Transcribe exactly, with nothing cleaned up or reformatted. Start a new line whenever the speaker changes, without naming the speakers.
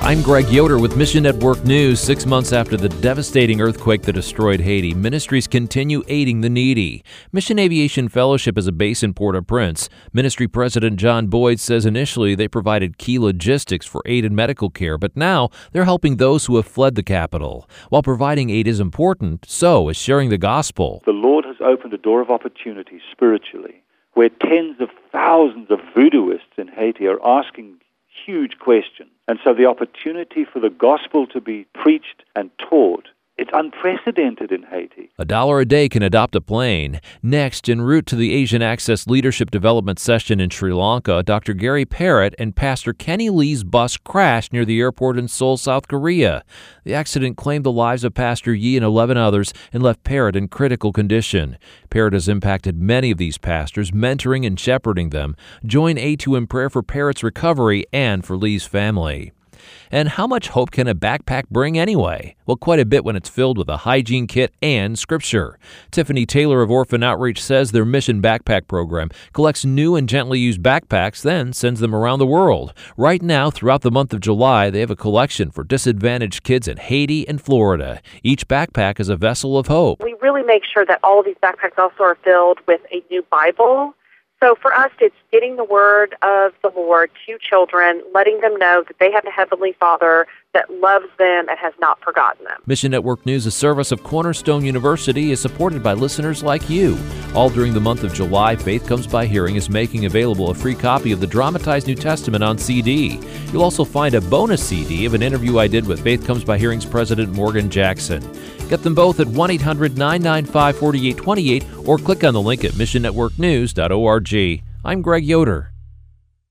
I'm Greg Yoder with Mission Network News. Six months after the devastating earthquake that destroyed Haiti, ministries continue aiding the needy. Mission Aviation Fellowship is a base in Port-au-Prince. Ministry President John Boyd says initially they provided key logistics for aid and medical care, but now they're helping those who have fled the capital. While providing aid is important, so is sharing the gospel.
The Lord has opened a door of opportunity spiritually, where tens of thousands of voodooists in Haiti are asking huge questions. And so the opportunity for the gospel to be preached and taught, it's unprecedented in Haiti.
A dollar a day can adopt a plane. Next, en route to the Asian Access Leadership Development Session in Sri Lanka, Doctor Gary Parrott and Pastor Kenny Lee's bus crashed near the airport in Seoul, South Korea. The accident claimed the lives of Pastor Yee and eleven others and left Parrott in critical condition. Parrott has impacted many of these pastors, mentoring and shepherding them. Join A two in prayer for Parrott's recovery and for Lee's family. And how much hope can a backpack bring anyway? Well, quite a bit when it's filled with a hygiene kit and scripture. Tiffany Taylor of Orphan Outreach says their Mission Backpack program collects new and gently used backpacks, then sends them around the world. Right now, throughout the month of July, they have a collection for disadvantaged kids in Haiti and Florida. Each backpack is a vessel of hope.
We really make sure that all of these backpacks also are filled with a new Bible. So for us, it's getting the word of the Lord to children, letting them know that they have a Heavenly Father that loves them and has not forgotten them.
Mission Network News, a service of Cornerstone University, is supported by listeners like you. All during the month of July, Faith Comes by Hearing is making available a free copy of the dramatized New Testament on C D. You'll also find a bonus C D of an interview I did with Faith Comes by Hearing's President Morgan Jackson. Get them both at one eight hundred nine nine five four eight two eight or click on the link at mission network news dot org. I'm Greg Yoder.